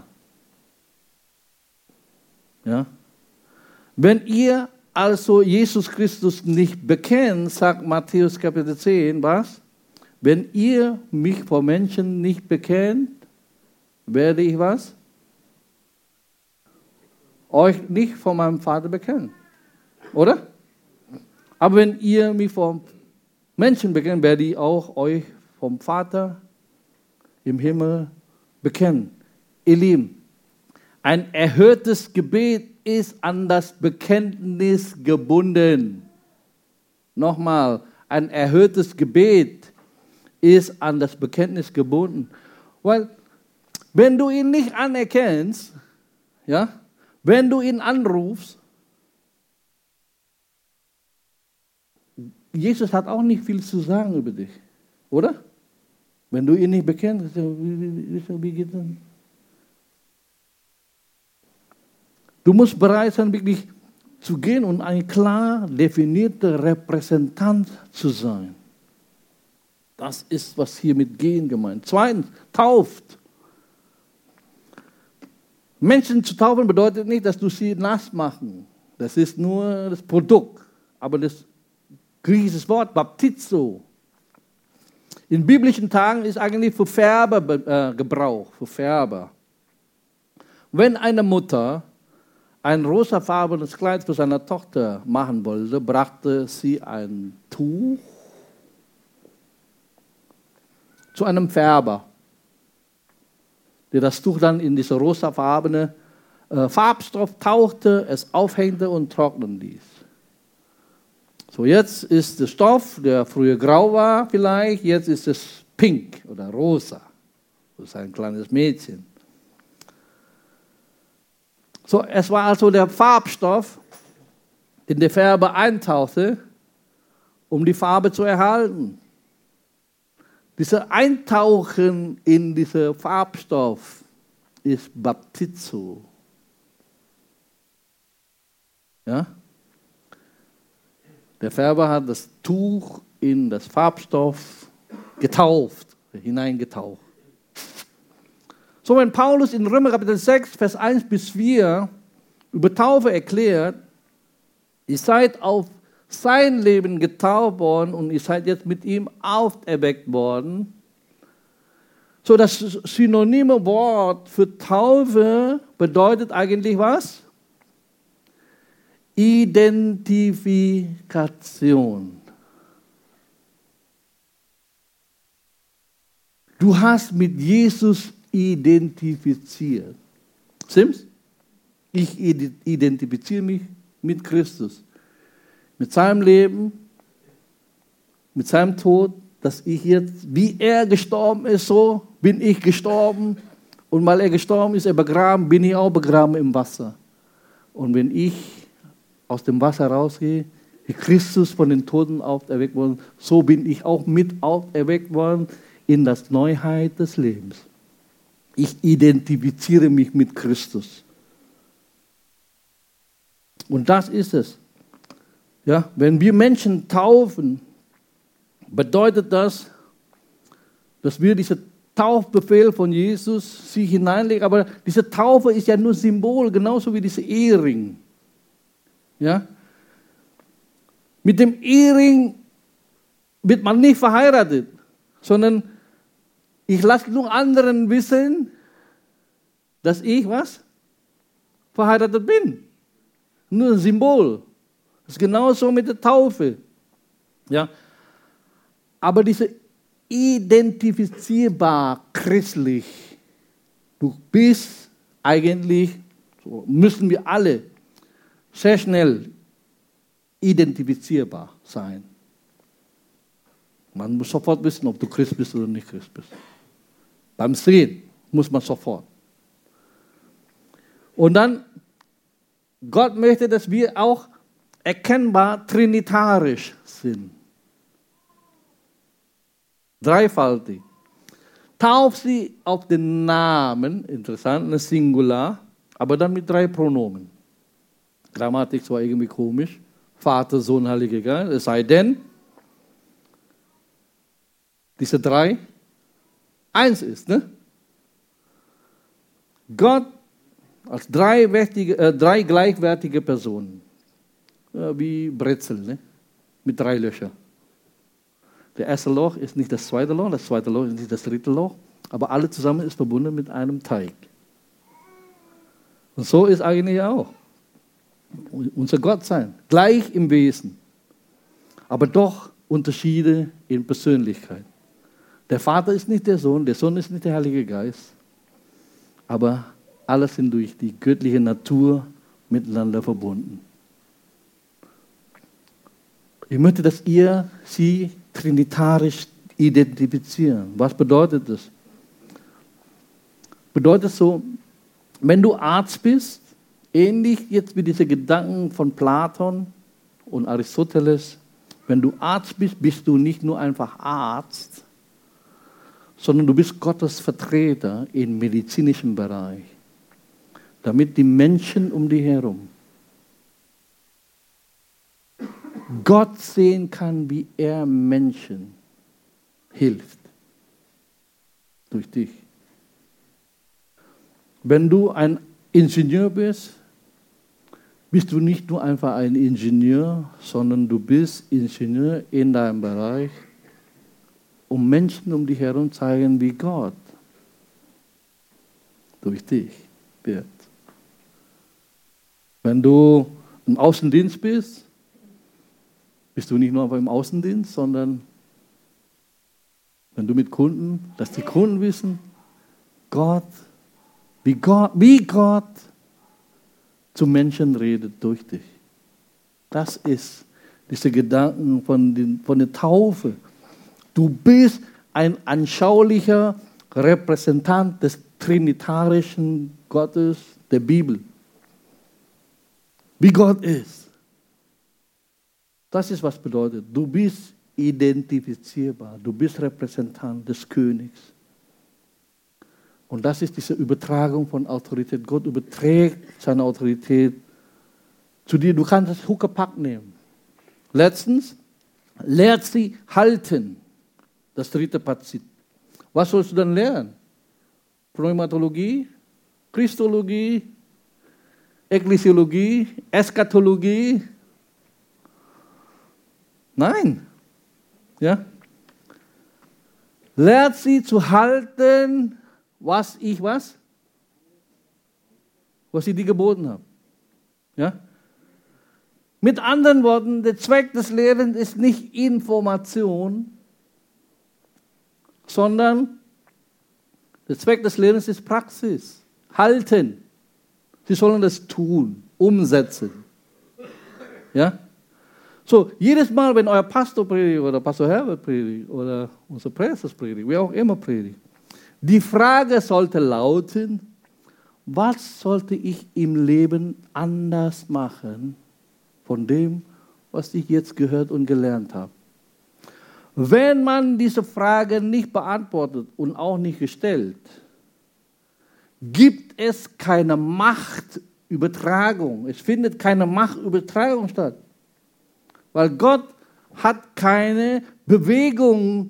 Ja? Wenn ihr also Jesus Christus nicht bekennt, sagt Matthäus Kapitel 10, was? Wenn ihr mich vor Menschen nicht bekennt, werde ich was? Euch nicht vor meinem Vater bekennen. Oder? Aber wenn ihr mich vor Menschen bekennt, werde ich auch euch vom Vater im Himmel bekennen. Ihr Lieben, ein erhörtes Gebet ist an das Bekenntnis gebunden. Nochmal, ein erhörtes Gebet ist an das Bekenntnis gebunden. Weil, wenn du ihn nicht anerkennst, ja, wenn du ihn anrufst, Jesus hat auch nicht viel zu sagen über dich, oder? Wenn du ihn nicht bekennst, wie geht das? Du musst bereit sein, wirklich zu gehen und ein klar definierter Repräsentant zu sein. Das ist, was hier mit Gehen gemeint. Zweitens, tauft. Menschen zu taufen bedeutet nicht, dass du sie nass machen. Das ist nur das Produkt. Aber das griechische Wort Baptizo in biblischen Tagen ist eigentlich für Färber Gebrauch, für Färber. Wenn eine Mutter ein rosafarbenes Kleid für seine Tochter machen wollte, brachte sie ein Tuch zu einem Färber, der das Tuch dann in diese rosafarbene Farbstoff tauchte, es aufhängte und trocknen ließ. So, jetzt ist der Stoff, der früher grau war vielleicht, jetzt ist es pink oder rosa. Das ist ein kleines Mädchen. So, es war also der Farbstoff, den der Färber eintauchte, um die Farbe zu erhalten. Dieses Eintauchen in diesen Farbstoff ist Baptizo. Ja? Der Färber hat das Tuch in das Farbstoff getauft, hineingetaucht. So, wenn Paulus in Römer Kapitel 6, Vers 1 bis 4 über Taufe erklärt, ihr seid auf sein Leben getauft worden und ihr seid jetzt mit ihm auferweckt worden. So, das synonyme Wort für Taufe bedeutet eigentlich was? Identifikation. Du hast mit Jesus identifiziert. Stimmt's? Ich identifiziere mich mit Christus. Mit seinem Leben, mit seinem Tod, dass ich jetzt, wie er gestorben ist, so bin ich gestorben. Und weil er gestorben ist, er begraben, bin ich auch begraben im Wasser. Und wenn ich aus dem Wasser rausgehe, wie Christus von den Toten auferweckt worden, so bin ich auch mit auferweckt worden in das Neuheit des Lebens. Ich identifiziere mich mit Christus. Und das ist es. Ja, wenn wir Menschen taufen, bedeutet das, dass wir diesen Taufbefehl von Jesus sich hineinlegen. Aber diese Taufe ist ja nur Symbol, genauso wie diese Ehering. Ja? Mit dem Ehering wird man nicht verheiratet, sondern ich lasse nur anderen wissen, dass ich was? Verheiratet bin. Nur ein Symbol. Das ist genauso mit der Taufe. Ja? Aber diese identifizierbar christlich, du bist eigentlich, so müssen wir alle sehr schnell identifizierbar sein. Man muss sofort wissen, ob du Christ bist oder nicht Christ bist. Beim Sehen muss man sofort. Und dann, Gott möchte, dass wir auch erkennbar trinitarisch sind. Dreifaltig. Tauf sie auf den Namen, interessant, eine Singular, aber dann mit 3 Pronomen. Grammatik zwar irgendwie komisch, Vater, Sohn, Heiliger Geist, es sei denn, diese 3 eins ist, ne? Gott als 3 gleichwertige Personen, wie Brezel, ne? Mit 3 Löchern. Der erste Loch ist nicht das zweite Loch ist nicht das dritte Loch, aber alle zusammen ist verbunden mit einem Teig. Und so ist eigentlich auch unser Gottsein, gleich im Wesen, aber doch Unterschiede in Persönlichkeit. Der Vater ist nicht der Sohn ist nicht der Heilige Geist, aber alle sind durch die göttliche Natur miteinander verbunden. Ich möchte, dass ihr sie trinitarisch identifizieren. Was bedeutet das? Bedeutet so, wenn du Arzt bist, ähnlich jetzt wie diese Gedanken von Platon und Aristoteles, wenn du Arzt bist, bist du nicht nur einfach Arzt, sondern du bist Gottes Vertreter im medizinischen Bereich, damit die Menschen um dich herum Gott sehen kann, wie er Menschen hilft. Durch dich. Wenn du ein Ingenieur bist, bist du nicht nur einfach ein Ingenieur, sondern du bist Ingenieur in deinem Bereich, um Menschen um dich herum zu zeigen, wie Gott durch dich wird. Wenn du im Außendienst bist, bist du nicht nur einfach im Außendienst, sondern wenn du mit Kunden, dass die Kunden wissen, wie Gott zu Menschen redet durch dich. Das ist diese Gedanken von der Taufe. Du bist ein anschaulicher Repräsentant des trinitarischen Gottes der Bibel. Wie Gott ist. Das ist, was bedeutet. Du bist identifizierbar. Du bist Repräsentant des Königs. Und das ist diese Übertragung von Autorität. Gott überträgt seine Autorität zu dir. Du kannst das Huckepack nehmen. Letztens, lehrt sie halten. Das dritte Fazit. Was sollst du dann lernen? Pneumatologie, Christologie, Ekklesiologie, Eschatologie? Nein. Ja? Lehrt sie zu halten, was ich dir geboten habe. Ja? Mit anderen Worten, der Zweck des Lehrens ist nicht Information, sondern der Zweck des Lehrens ist Praxis. Halten. Sie sollen das tun, umsetzen. Ja? So, jedes Mal, wenn euer Pastor predigt oder Pastor Herbert predigt oder unser Priester predigt, wer auch immer predigt, die Frage sollte lauten, was sollte ich im Leben anders machen von dem, was ich jetzt gehört und gelernt habe? Wenn man diese Frage nicht beantwortet und auch nicht gestellt, gibt es keine Machtübertragung. Es findet keine Machtübertragung statt. Weil Gott hat keine Bewegung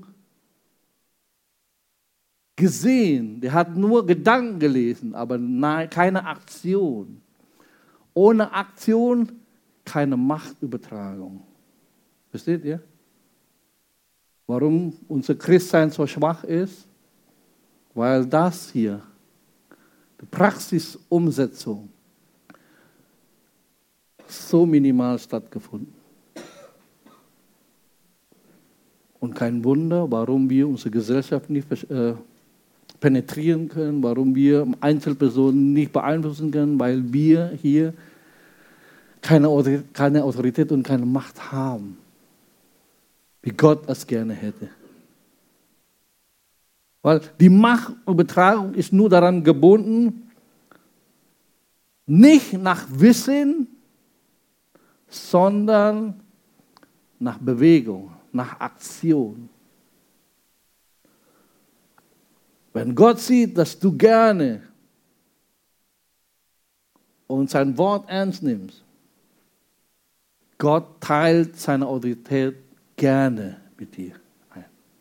gesehen. Der hat nur Gedanken gelesen, aber keine Aktion. Ohne Aktion keine Machtübertragung. Versteht ihr? Warum unser Christsein so schwach ist? Weil das hier, die Praxisumsetzung, so minimal stattgefunden. Und kein Wunder, warum wir unsere Gesellschaft nicht penetrieren können, warum wir Einzelpersonen nicht beeinflussen können, weil wir hier keine Autorität und keine Macht haben, wie Gott es gerne hätte. Weil die Machtübertragung ist nur daran gebunden, nicht nach Wissen, sondern nach Bewegung, nach Aktion. Wenn Gott sieht, dass du gerne und sein Wort ernst nimmst, Gott teilt seine Autorität gerne mit dir ein.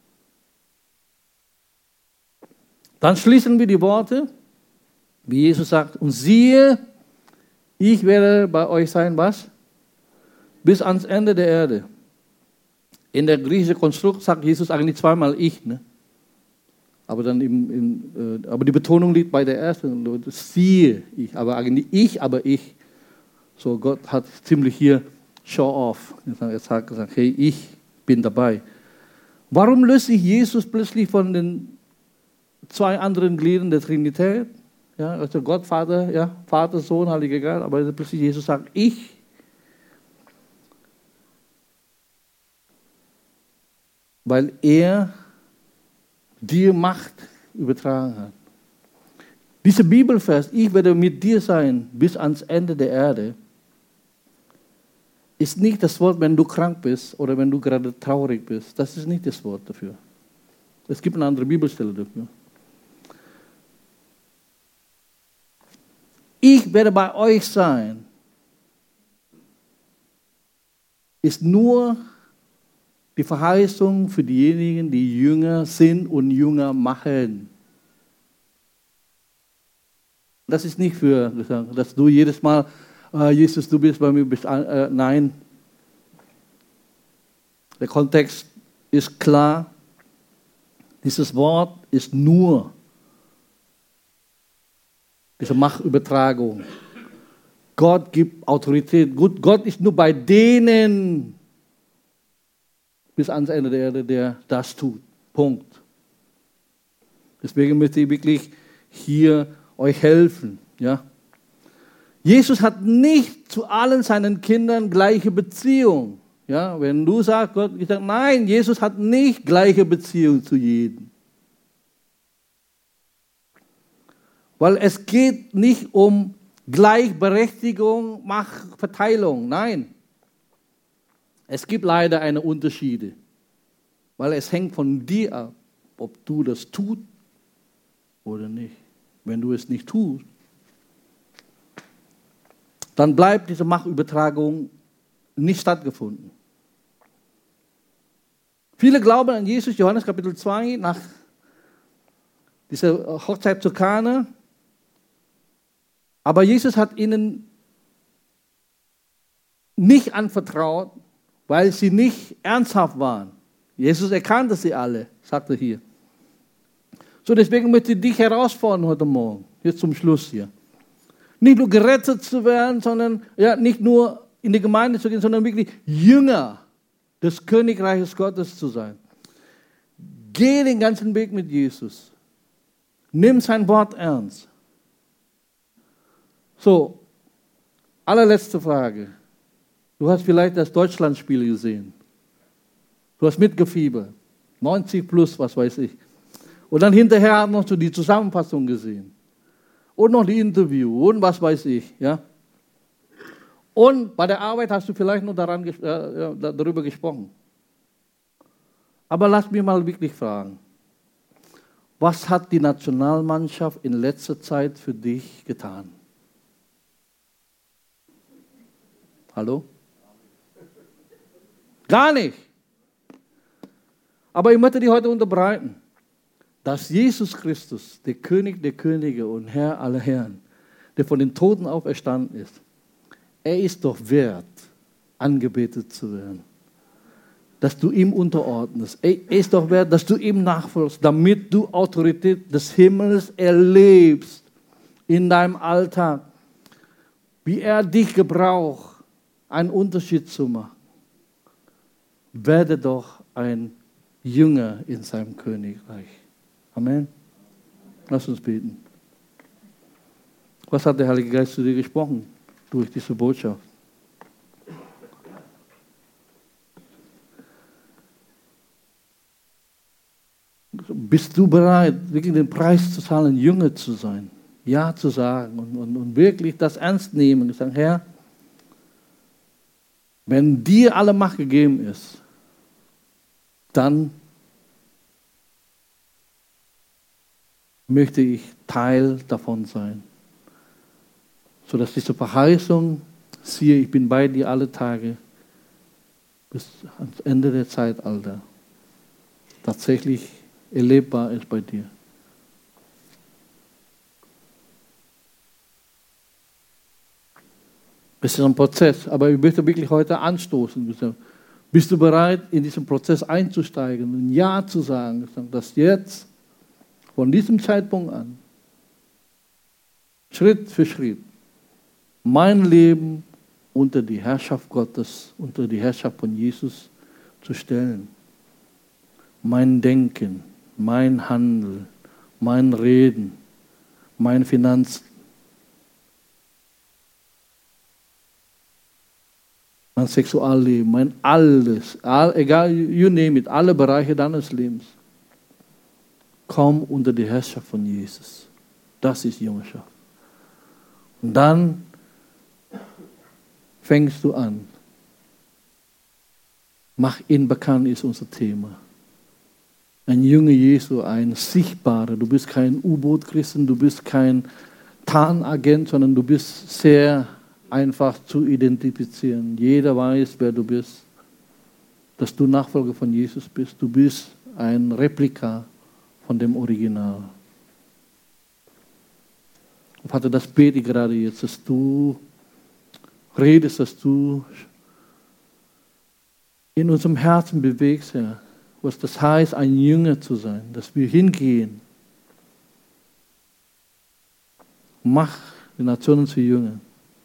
Dann schließen wir die Worte, wie Jesus sagt, und siehe, ich werde bei euch sein, was? Bis ans Ende der Erde. In der griechischen Konstrukt sagt Jesus eigentlich zweimal ich, ne? Aber dann aber die Betonung liegt bei der ersten, siehe ich, aber eigentlich ich. So, Gott hat ziemlich hier show off. Er hat gesagt, hey, ich bin dabei. Warum löst sich Jesus plötzlich von den zwei anderen Gliedern der Trinität? Ja, also Gott, Vater, ja, Vater, Sohn, Heiliger Geist, aber plötzlich Jesus sagt, ich. Weil er dir Macht übertragen hat. Dieser Bibelvers, ich werde mit dir sein bis ans Ende der Erde, ist nicht das Wort, wenn du krank bist oder wenn du gerade traurig bist. Das ist nicht das Wort dafür. Es gibt eine andere Bibelstelle dafür. Ich werde bei euch sein, ist nur die Verheißung für diejenigen, die Jünger sind und Jünger machen. Das ist nicht für, dass du jedes Mal, Jesus, du bist bei mir, nein. Der Kontext ist klar. Dieses Wort ist nur diese Machtübertragung. Gott gibt Autorität. Gott ist nur bei denen bis ans Ende der Erde, der das tut. Punkt. Deswegen möchte ich wirklich hier euch helfen. Ja? Jesus hat nicht zu allen seinen Kindern gleiche Beziehung. Ja? Wenn du sagst, Gott, ich sage, nein, Jesus hat nicht gleiche Beziehung zu jedem. Weil es geht nicht um Gleichberechtigung, Machtverteilung. Nein. Es gibt leider eine Unterschiede. Weil es hängt von dir ab, ob du das tust oder nicht. Wenn du es nicht tust, dann bleibt diese Machtübertragung nicht stattgefunden. Viele glauben an Jesus, Johannes Kapitel 2, nach dieser Hochzeit zu Kana. Aber Jesus hat ihnen nicht anvertraut, weil sie nicht ernsthaft waren. Jesus erkannte sie alle, sagte hier. So, deswegen möchte ich dich herausfordern heute Morgen, jetzt zum Schluss hier. Nicht nur gerettet zu werden, sondern nicht nur in die Gemeinde zu gehen, sondern wirklich Jünger des Königreiches Gottes zu sein. Geh den ganzen Weg mit Jesus. Nimm sein Wort ernst. So, allerletzte Frage. Du hast vielleicht das Deutschlandspiel gesehen. Du hast mitgefiebert. 90 plus, was weiß ich. Und dann hinterher noch so die Zusammenfassung gesehen. Und noch die Interview und was weiß ich. Ja? Und bei der Arbeit hast du vielleicht noch darüber gesprochen. Aber lass mich mal wirklich fragen. Was hat die Nationalmannschaft in letzter Zeit für dich getan? Hallo? Gar nicht. Aber ich möchte dir heute unterbreiten, dass Jesus Christus, der König der Könige und Herr aller Herren, der von den Toten auferstanden ist, er ist doch wert, angebetet zu werden. Dass du ihm unterordnest. Er ist doch wert, dass du ihm nachfolgst, damit du Autorität des Himmels erlebst in deinem Alltag. Wie er dich gebraucht, einen Unterschied zu machen. Werde doch ein Jünger in seinem Königreich. Amen. Lass uns beten. Was hat der Heilige Geist zu dir gesprochen durch diese Botschaft? Bist du bereit, wirklich den Preis zu zahlen, Jünger zu sein? Ja zu sagen und wirklich das ernst nehmen und sagen, Herr, wenn dir alle Macht gegeben ist, dann möchte ich Teil davon sein. Sodass diese Verheißung, siehe, ich bin bei dir alle Tage, bis ans Ende der Zeitalter, tatsächlich erlebbar ist bei dir. Es ist ein Prozess, aber ich möchte wirklich heute anstoßen. Bist du bereit, in diesen Prozess einzusteigen und Ja zu sagen, dass jetzt, von diesem Zeitpunkt an, Schritt für Schritt, mein Leben unter die Herrschaft Gottes, unter die Herrschaft von Jesus zu stellen. Mein Denken, mein Handeln, mein Reden, mein Finanzen, mein Sexualleben, mein alles, egal, you name it, alle Bereiche deines Lebens, komm unter die Herrschaft von Jesus. Das ist Jüngerschaft. Und dann fängst du an. Mach ihn bekannt ist unser Thema. Ein Jünger Jesu, ein sichtbarer. Du bist kein U-Boot-Christen, du bist kein Tarnagent, sondern du bist sehr einfach zu identifizieren. Jeder weiß, wer du bist. Dass du Nachfolger von Jesus bist. Du bist ein Replika von dem Original. Vater, das bete ich gerade jetzt, dass du redest, dass du in unserem Herzen bewegst, Herr, was das heißt, ein Jünger zu sein, dass wir hingehen. Mach die Nationen zu Jüngern.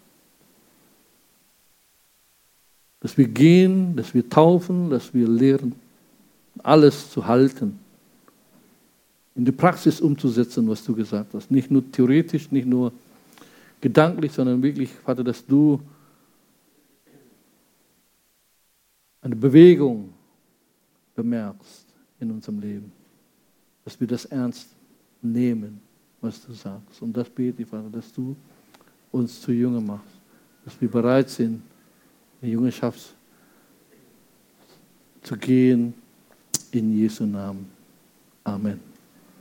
Dass wir gehen, dass wir taufen, dass wir lehren, alles zu halten. In die Praxis umzusetzen, was du gesagt hast. Nicht nur theoretisch, nicht nur gedanklich, sondern wirklich, Vater, dass du eine Bewegung bemerkst in unserem Leben. Dass wir das ernst nehmen, was du sagst. Und das bete ich, Vater, dass du uns zu Jünger machst. Dass wir bereit sind, in die Jüngerschaft zu gehen, in Jesu Namen. Amen.